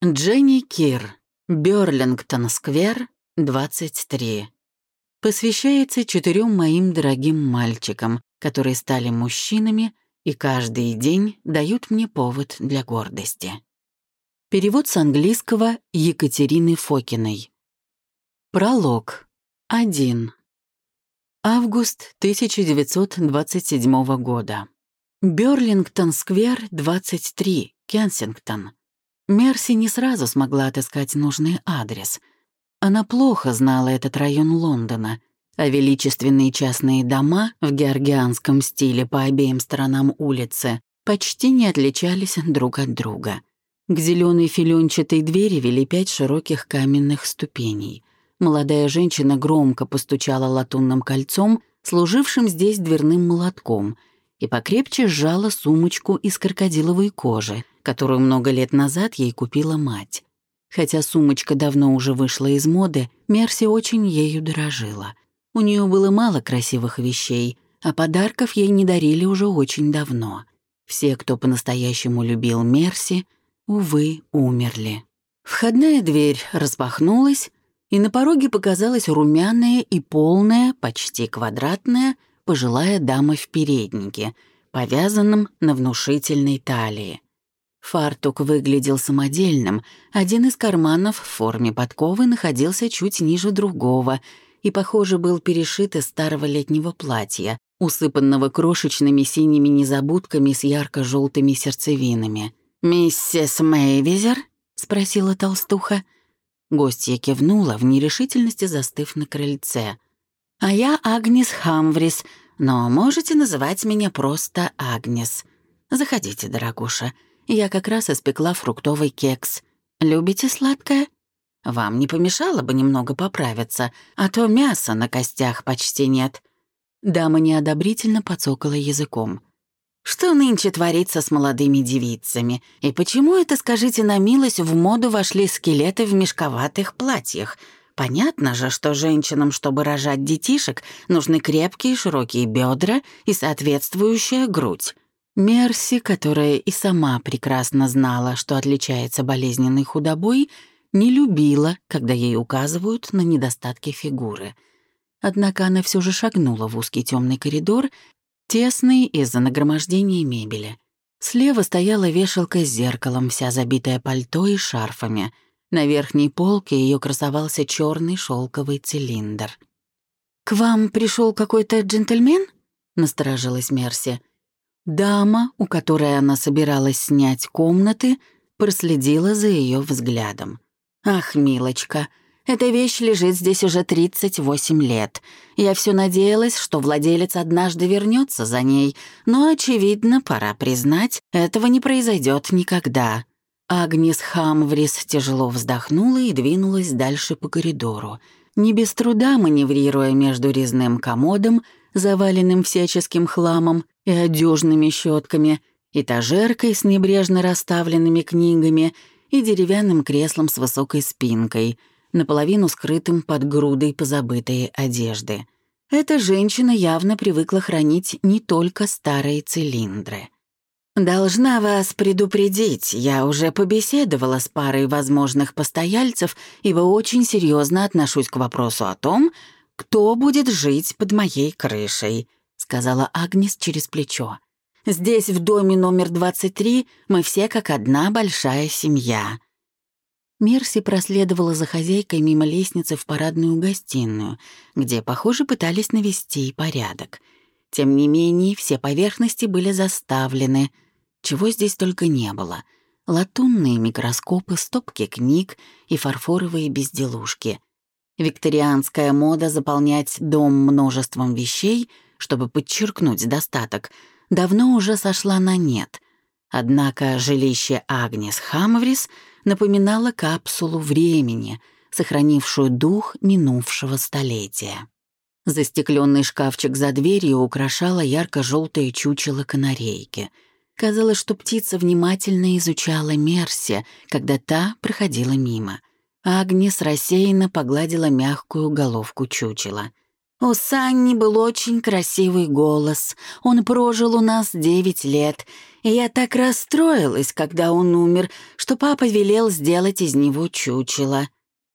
Дженни Кир, Бёрлингтон-сквер, 23. Посвящается 4 моим дорогим мальчикам, которые стали мужчинами и каждый день дают мне повод для гордости. Перевод с английского Екатерины Фокиной. Пролог. 1. Август 1927 года. Бёрлингтон-сквер, 23, Кенсингтон. Мерси не сразу смогла отыскать нужный адрес. Она плохо знала этот район Лондона, а величественные частные дома в георгианском стиле по обеим сторонам улицы почти не отличались друг от друга. К зеленой филенчатой двери вели 5 широких каменных ступеней. Молодая женщина громко постучала латунным кольцом, служившим здесь дверным молотком, и покрепче сжала сумочку из крокодиловой кожи, которую много лет назад ей купила мать. Хотя сумочка давно уже вышла из моды, Мерси очень ею дорожила. У нее было мало красивых вещей, а подарков ей не дарили уже очень давно. Все, кто по-настоящему любил Мерси, увы, умерли. Входная дверь распахнулась, и на пороге показалась румяная и полная, почти квадратная, пожилая дама в переднике, повязанном на внушительной талии. Фартук выглядел самодельным, один из карманов в форме подковы находился чуть ниже другого и, похоже, был перешит из старого летнего платья, усыпанного крошечными синими незабудками с ярко-желтыми сердцевинами. «Миссис Мэйвизер?» — спросила толстуха. Гостья кивнула, в нерешительности застыв на крыльце. «А я Агнес Хамврис, но можете называть меня просто Агнес. Заходите, дорогуша. Я как раз испекла фруктовый кекс. Любите сладкое? Вам не помешало бы немного поправиться, а то мяса на костях почти нет». Дама неодобрительно подсокала языком. «Что нынче творится с молодыми девицами? И почему это, скажите на милость, в моду вошли скелеты в мешковатых платьях? Понятно же, что женщинам, чтобы рожать детишек, нужны крепкие широкие бедра и соответствующая грудь». Мерси, которая и сама прекрасно знала, что отличается болезненной худобой, не любила, когда ей указывают на недостатки фигуры. Однако она все же шагнула в узкий темный коридор, тесный из-за нагромождения мебели. Слева стояла вешалка с зеркалом, вся забитая пальто и шарфами. На верхней полке ее красовался черный шелковый цилиндр. «К вам пришел какой-то джентльмен?» — насторожилась Мерси. Дама, у которой она собиралась снять комнаты, проследила за ее взглядом. «Ах, милочка, эта вещь лежит здесь уже 38 лет. Я все надеялась, что владелец однажды вернется за ней, но, очевидно, пора признать, этого не произойдет никогда». Агнес Хамврис тяжело вздохнула и двинулась дальше по коридору, не без труда маневрируя между резным комодом, заваленным всяческим хламом, и одежными щетками, этажеркой с небрежно расставленными книгами и деревянным креслом с высокой спинкой, наполовину скрытым под грудой позабытой одежды. Эта женщина явно привыкла хранить не только старые цилиндры. «Должна вас предупредить, я уже побеседовала с парой возможных постояльцев, ибо очень серьезно отношусь к вопросу о том, кто будет жить под моей крышей», — сказала Агнес через плечо. «Здесь, в доме номер 23, мы все как одна большая семья». Мерси проследовала за хозяйкой мимо лестницы в парадную гостиную, где, похоже, пытались навести порядок. Тем не менее, все поверхности были заставлены, чего здесь только не было. Латунные микроскопы, стопки книг и фарфоровые безделушки. Викторианская мода заполнять дом множеством вещей, чтобы подчеркнуть достаток, давно уже сошла на нет. Однако жилище Агнес Хамврис напоминало капсулу времени, сохранившую дух минувшего столетия. Застекленный шкафчик за дверью украшало ярко-желтое чучело канарейки. Казалось, что птица внимательно изучала Мерси, когда та проходила мимо. Агнес рассеянно погладила мягкую головку чучела. У Санни был очень красивый голос. Он прожил у нас 9 лет, и я так расстроилась, когда он умер, что папа велел сделать из него чучело.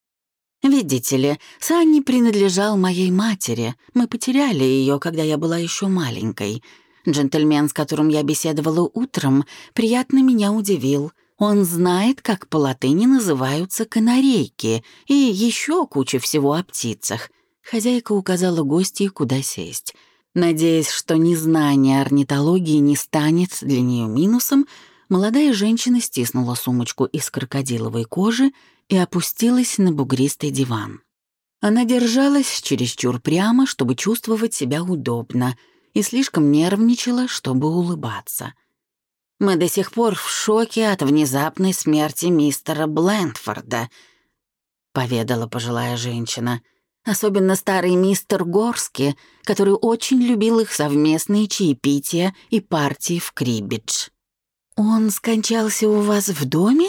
Видите ли, Санни принадлежал моей матери. Мы потеряли ее, когда я была еще маленькой. Джентльмен, с которым я беседовала утром, приятно меня удивил. Он знает, как по латыни называются канарейки, и еще куча всего о птицах. Хозяйка указала гостье, куда сесть. Надеясь, что незнание орнитологии не станет для нее минусом, молодая женщина стиснула сумочку из крокодиловой кожи и опустилась на бугристый диван. Она держалась чересчур прямо, чтобы чувствовать себя удобно, и слишком нервничала, чтобы улыбаться. «Мы до сих пор в шоке от внезапной смерти мистера Блэндфорда», — поведала пожилая женщина. «Особенно старый мистер Горски, который очень любил их совместные чаепития и партии в крибидж». «Он скончался у вас в доме?»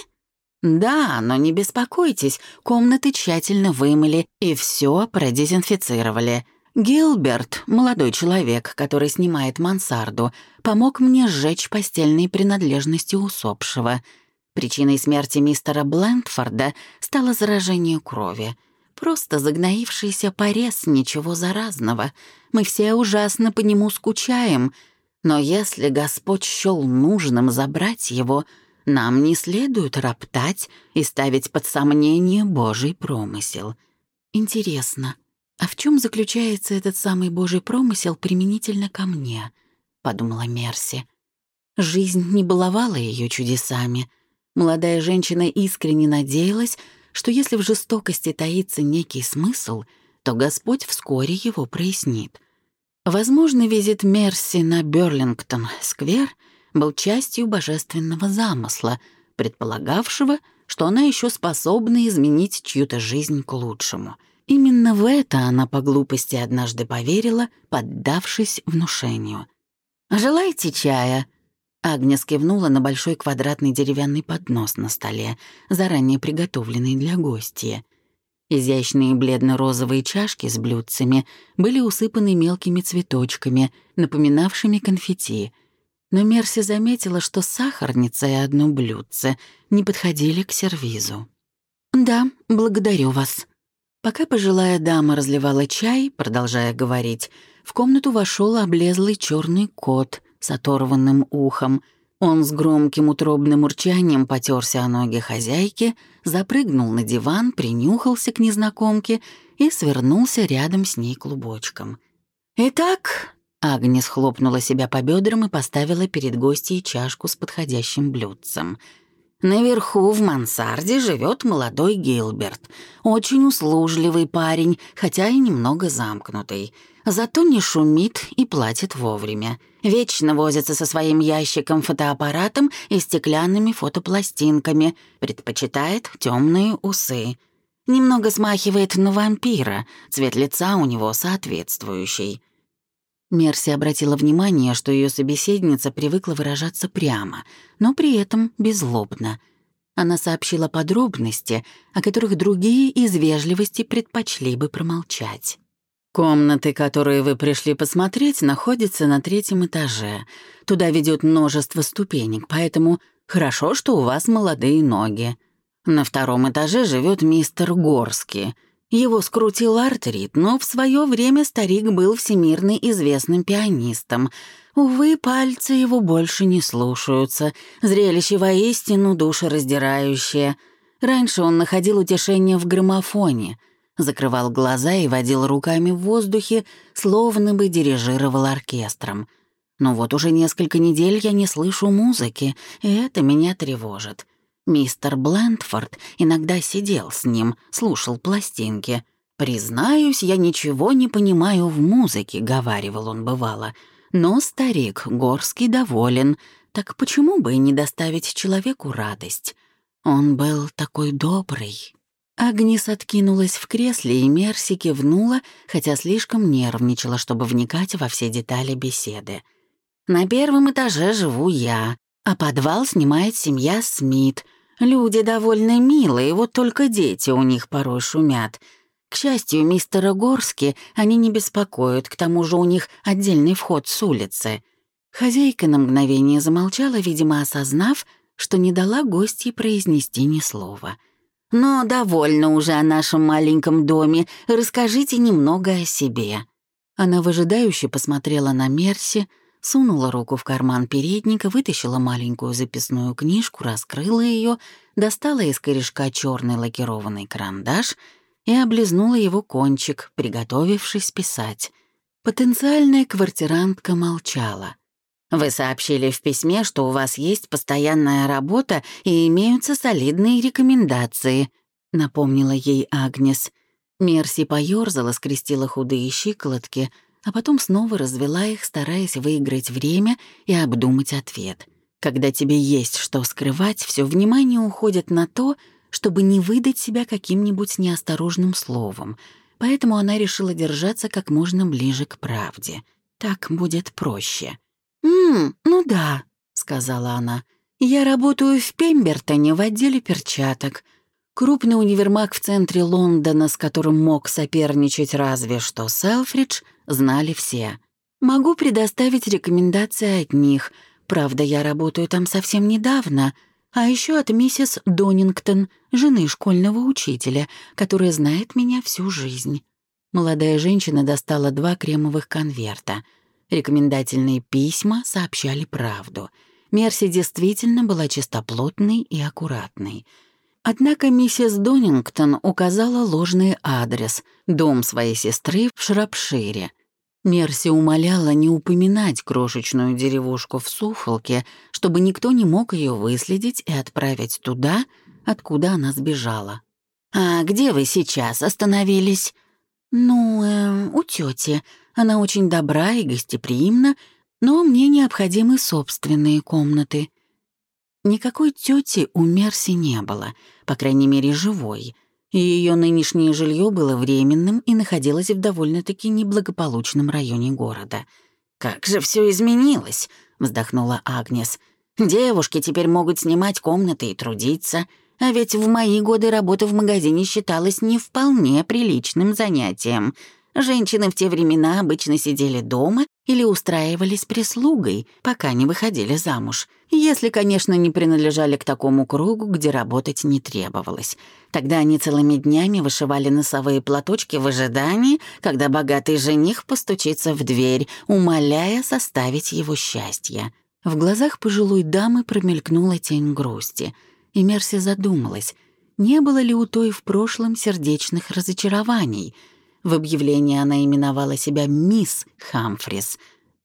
«Да, но не беспокойтесь, комнаты тщательно вымыли и все продезинфицировали. Гилберт, молодой человек, который снимает мансарду, помог мне сжечь постельные принадлежности усопшего. Причиной смерти мистера Блэндфорда стало заражение крови. Просто загноившийся порез, ничего заразного. Мы все ужасно по нему скучаем, но если Господь счёл нужным забрать его, нам не следует роптать и ставить под сомнение Божий промысел. Интересно, а в чем заключается этот самый Божий промысел применительно ко мне?» — подумала Мерси. Жизнь не баловала ее чудесами. Молодая женщина искренне надеялась, что если в жестокости таится некий смысл, то Господь вскоре его прояснит. Возможно, визит Мерси на Бёрлингтон-сквер был частью божественного замысла, предполагавшего, что она еще способна изменить чью-то жизнь к лучшему. Именно в это она по глупости однажды поверила, поддавшись внушению. «Желаете чая?» Агнес кивнула на большой квадратный деревянный поднос на столе, заранее приготовленный для гостья. Изящные бледно-розовые чашки с блюдцами были усыпаны мелкими цветочками, напоминавшими конфетти. Но Мерси заметила, что сахарница и одно блюдце не подходили к сервизу. «Да, благодарю вас». Пока пожилая дама разливала чай, продолжая говорить, в комнату вошел облезлый черный кот с оторванным ухом. Он с громким утробным урчанием потерся о ноги хозяйки, запрыгнул на диван, принюхался к незнакомке и свернулся рядом с ней клубочком. «Итак», — Агнес хлопнула себя по бедрам и поставила перед гостьей чашку с подходящим блюдцем. «Наверху в мансарде живет молодой Гилберт. Очень услужливый парень, хотя и немного замкнутый. Зато не шумит и платит вовремя. Вечно возится со своим ящиком-фотоаппаратом и стеклянными фотопластинками, предпочитает темные усы. Немного смахивает на вампира, цвет лица у него соответствующий». Мерси обратила внимание, что ее собеседница привыкла выражаться прямо, но при этом беззлобно. Она сообщила подробности, о которых другие из вежливости предпочли бы промолчать. «Комнаты, которые вы пришли посмотреть, находятся на 3-м этаже. Туда ведет множество ступенек, поэтому хорошо, что у вас молодые ноги. На 2-м этаже живет мистер Горски. Его скрутил артрит, но в свое время старик был всемирно известным пианистом. Увы, пальцы его больше не слушаются. Зрелище воистину душераздирающее. Раньше он находил утешение в граммофоне, закрывал глаза и водил руками в воздухе, словно бы дирижировал оркестром. Но вот уже несколько недель я не слышу музыки, и это меня тревожит. Мистер Блэндфорд иногда сидел с ним, слушал пластинки. «Признаюсь, я ничего не понимаю в музыке», — говаривал он бывало. «Но старик Горский доволен, так почему бы и не доставить человеку радость? Он был такой добрый». Агнес откинулась в кресле, и Мерси кивнула, хотя слишком нервничала, чтобы вникать во все детали беседы. «На 1-м этаже живу я, а подвал снимает семья Смит. Люди довольно милые, вот только дети у них порой шумят. К счастью, мистера Горски они не беспокоят, к тому же у них отдельный вход с улицы». Хозяйка на мгновение замолчала, видимо, осознав, что не дала гостье произнести ни слова. «Но довольно уже о нашем маленьком доме. Расскажите немного о себе». Она выжидающе посмотрела на Мерси, сунула руку в карман передника, вытащила маленькую записную книжку, раскрыла ее, достала из корешка черный лакированный карандаш и облизнула его кончик, приготовившись писать. Потенциальная квартирантка молчала. «Вы сообщили в письме, что у вас есть постоянная работа и имеются солидные рекомендации», — напомнила ей Агнес. Мерси поёрзала, скрестила худые щиколотки, а потом снова развела их, стараясь выиграть время и обдумать ответ. Когда тебе есть что скрывать, все внимание уходит на то, чтобы не выдать себя каким-нибудь неосторожным словом, поэтому она решила держаться как можно ближе к правде. Так будет проще. Ну да», — сказала она. «Я работаю в Пембертоне в отделе перчаток. Крупный универмаг в центре Лондона, с которым мог соперничать разве что Селфридж, знали все. Могу предоставить рекомендации от них. Правда, я работаю там совсем недавно. А еще от миссис Донингтон, жены школьного учителя, которая знает меня всю жизнь». Молодая женщина достала 2 кремовых конверта. Рекомендательные письма сообщали правду. Мерси действительно была чистоплотной и аккуратной. Однако миссис Донингтон указала ложный адрес — дом своей сестры в Шропшире. Мерси умоляла не упоминать крошечную деревушку в Суффолке, чтобы никто не мог ее выследить и отправить туда, откуда она сбежала. «А где вы сейчас остановились?» «Ну, у тети. Она очень добра и гостеприимна, но мне необходимы собственные комнаты». Никакой тети у Мерси не было, по крайней мере, живой. Ее нынешнее жилье было временным и находилось в довольно-таки неблагополучном районе города. «Как же все изменилось!» — вздохнула Агнес. «Девушки теперь могут снимать комнаты и трудиться, а ведь в мои годы работа в магазине считалась не вполне приличным занятием. Женщины в те времена обычно сидели дома или устраивались прислугой, пока не выходили замуж, если, конечно, не принадлежали к такому кругу, где работать не требовалось. Тогда они целыми днями вышивали носовые платочки в ожидании, когда богатый жених постучится в дверь, умоляя составить его счастье». В глазах пожилой дамы промелькнула тень грусти, и Мерси задумалась, не было ли у той в прошлом сердечных разочарований. В объявлении она именовала себя мисс Хамфрис,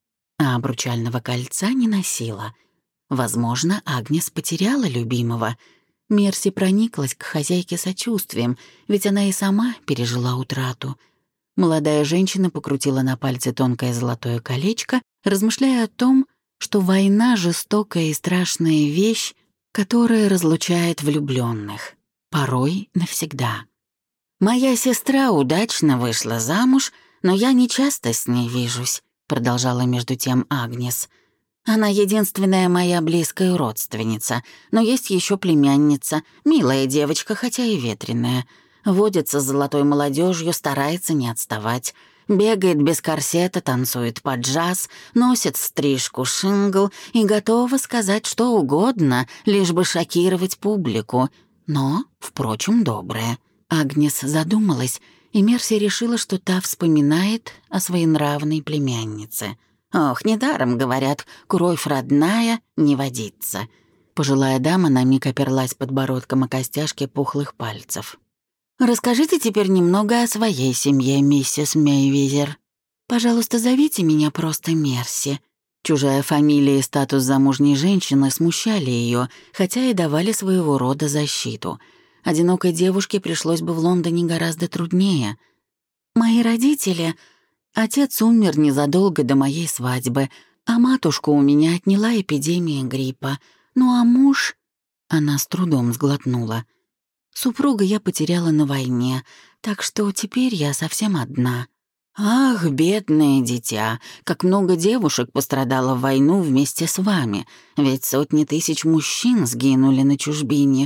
а обручального кольца не носила. Возможно, Агнес потеряла любимого. Мерси прониклась к хозяйке сочувствием, ведь она и сама пережила утрату. Молодая женщина покрутила на пальце тонкое золотое колечко, размышляя о том, что война — жестокая и страшная вещь, которая разлучает влюбленных, порой навсегда. «Моя сестра удачно вышла замуж, но я не часто с ней вижусь», — продолжала между тем Агнес. «Она единственная моя близкая родственница, но есть еще племянница, милая девочка, хотя и ветреная. Водится с золотой молодежью, старается не отставать. Бегает без корсета, танцует под джаз, носит стрижку шингл и готова сказать что угодно, лишь бы шокировать публику. Но, впрочем, добрая». Агнес задумалась, и Мерси решила, что та вспоминает о своенравной племяннице. «Ох, недаром, говорят, кровь родная не водится». Пожилая дама на миг оперлась подбородком о костяшки пухлых пальцев. «Расскажите теперь немного о своей семье, миссис Мейвизер. Пожалуйста, зовите меня просто Мерси». Чужая фамилия и статус замужней женщины смущали ее, хотя и давали своего рода защиту. Одинокой девушке пришлось бы в Лондоне гораздо труднее. «Мои родители...» Отец умер незадолго до моей свадьбы, а матушку у меня отняла эпидемия гриппа. Ну а муж...» Она с трудом сглотнула. «Супруга я потеряла на войне, так что теперь я совсем одна». «Ах, бедное дитя, как много девушек пострадало в войну вместе с вами, ведь сотни тысяч мужчин сгинули на чужбине.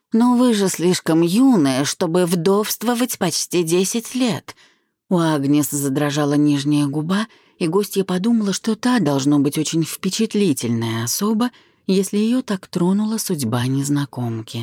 «Но вы же слишком юная, чтобы вдовствовать почти 10 лет». У Агнес задрожала нижняя губа, и гостья подумала, что та должно быть очень впечатлительная особа, если ее так тронула судьба незнакомки.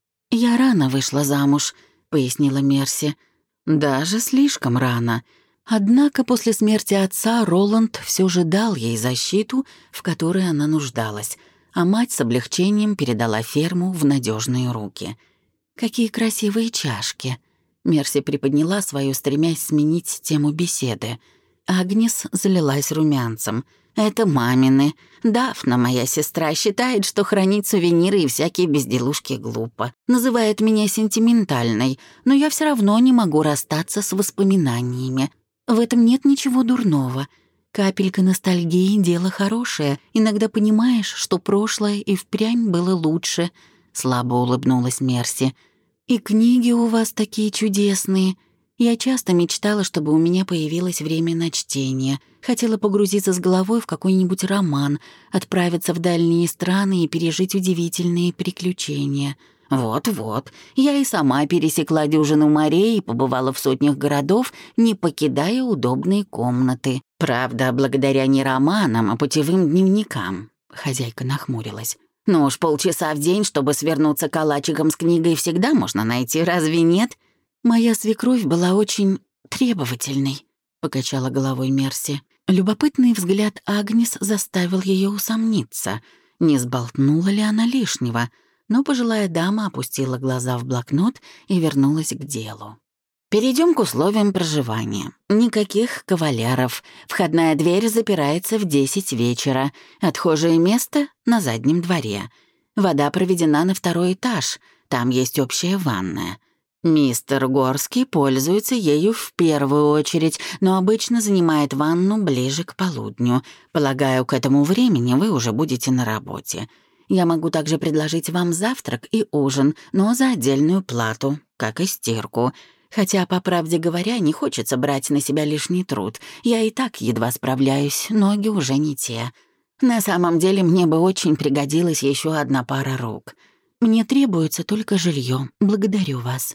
«Я рано вышла замуж», — пояснила Мерси. «Даже слишком рано». Однако после смерти отца Роланд все же дал ей защиту, в которой она нуждалась, а мать с облегчением передала ферму в надежные руки. «Какие красивые чашки!» Мерси приподняла свою, стремясь сменить тему беседы. Агнес залилась румянцем. «Это мамины. Дафна, моя сестра, считает, что хранить сувениры и всякие безделушки глупо. Называет меня сентиментальной, но я все равно не могу расстаться с воспоминаниями. В этом нет ничего дурного. Капелька ностальгии — дело хорошее. Иногда понимаешь, что прошлое и впрямь было лучше», — слабо улыбнулась Мерси. «И книги у вас такие чудесные. Я часто мечтала, чтобы у меня появилось время на чтение. Хотела погрузиться с головой в какой-нибудь роман, отправиться в дальние страны и пережить удивительные приключения». «Вот-вот, я и сама пересекла дюжину морей и побывала в сотнях городов, не покидая удобные комнаты. Правда, благодаря не романам, а путевым дневникам». Хозяйка нахмурилась. «Ну уж полчаса в день, чтобы свернуться калачиком с книгой, всегда можно найти, разве нет?» «Моя свекровь была очень требовательной», — покачала головой Мерси. Любопытный взгляд Агнес заставил ее усомниться, не сболтнула ли она лишнего, но пожилая дама опустила глаза в блокнот и вернулась к делу. «Перейдем к условиям проживания. Никаких кавалеров. Входная дверь запирается в 10 вечера. Отхожее место — на заднем дворе. Вода проведена на 2-й этаж. Там есть общая ванная. Мистер Горский пользуется ею в первую очередь, но обычно занимает ванну ближе к полудню. Полагаю, к этому времени вы уже будете на работе. Я могу также предложить вам завтрак и ужин, но за отдельную плату, как и стирку. Хотя, по правде говоря, не хочется брать на себя лишний труд. Я и так едва справляюсь, ноги уже не те. На самом деле, мне бы очень пригодилась еще одна пара рук. Мне требуется только жилье. Благодарю вас».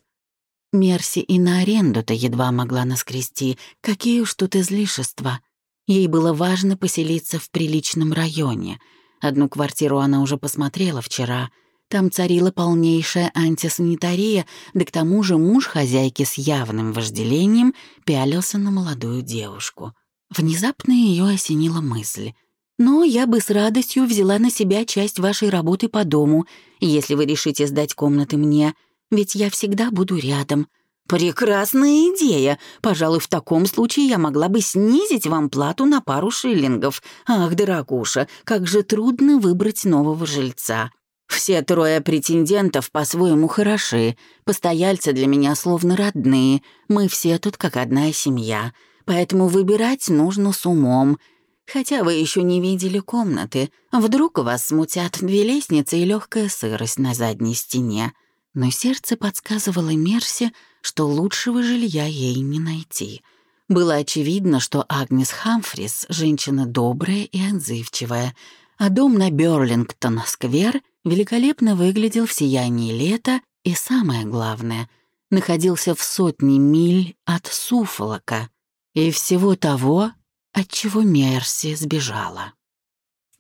Мерси и на аренду-то едва могла наскрести. Какие уж тут излишества. Ей было важно поселиться в приличном районе. Одну квартиру она уже посмотрела вчера. Там царила полнейшая антисанитария, да к тому же муж хозяйки с явным вожделением пялился на молодую девушку. Внезапно ее осенила мысль. «Но я бы с радостью взяла на себя часть вашей работы по дому, если вы решите сдать комнаты мне, ведь я всегда буду рядом». «Прекрасная идея! Пожалуй, в таком случае я могла бы снизить вам плату на пару шиллингов. Ах, дорогуша, как же трудно выбрать нового жильца. Все 3 претендентов по-своему хороши. Постояльцы для меня словно родные. Мы все тут как одна семья. Поэтому выбирать нужно с умом. Хотя вы еще не видели комнаты. Вдруг вас смутят 2 лестницы и легкая сырость на задней стене». Но сердце подсказывало Мерси, что лучшего жилья ей не найти. Было очевидно, что Агнес Хамфрис — женщина добрая и отзывчивая, а дом на Бёрлингтон-сквер великолепно выглядел в сиянии лета и, самое главное, находился в 100 миль от Суффолка и всего того, от чего Мерси сбежала.